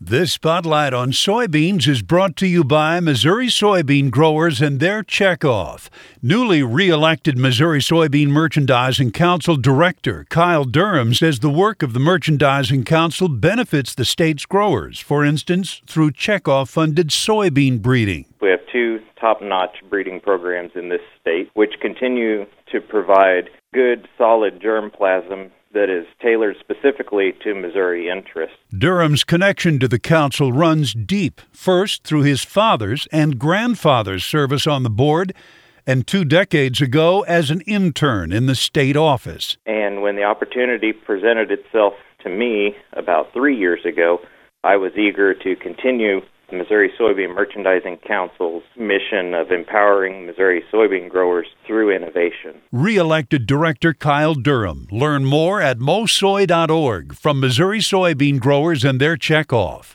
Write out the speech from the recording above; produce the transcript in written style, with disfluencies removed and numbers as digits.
This spotlight on soybeans is brought to you by Missouri soybean growers and their checkoff. Newly re-elected Missouri Soybean Merchandising Council Director Kyle Durham says the work of the Merchandising Council benefits the state's growers, for instance, through checkoff-funded soybean breeding. We have two top-notch breeding programs in this state, which continue to provide good, solid germplasm that is tailored specifically to Missouri interests. Durham's connection to the council runs deep, first through his father's and grandfather's service on the board, and 2 decades ago as an intern in the state office. And when the opportunity presented itself to me about 3 years ago, I was eager to continue the Missouri Soybean Merchandising Council's mission of empowering Missouri soybean growers through innovation. Re-elected Director Kyle Durham. Learn more at mosoy.org from Missouri soybean growers and their checkoff.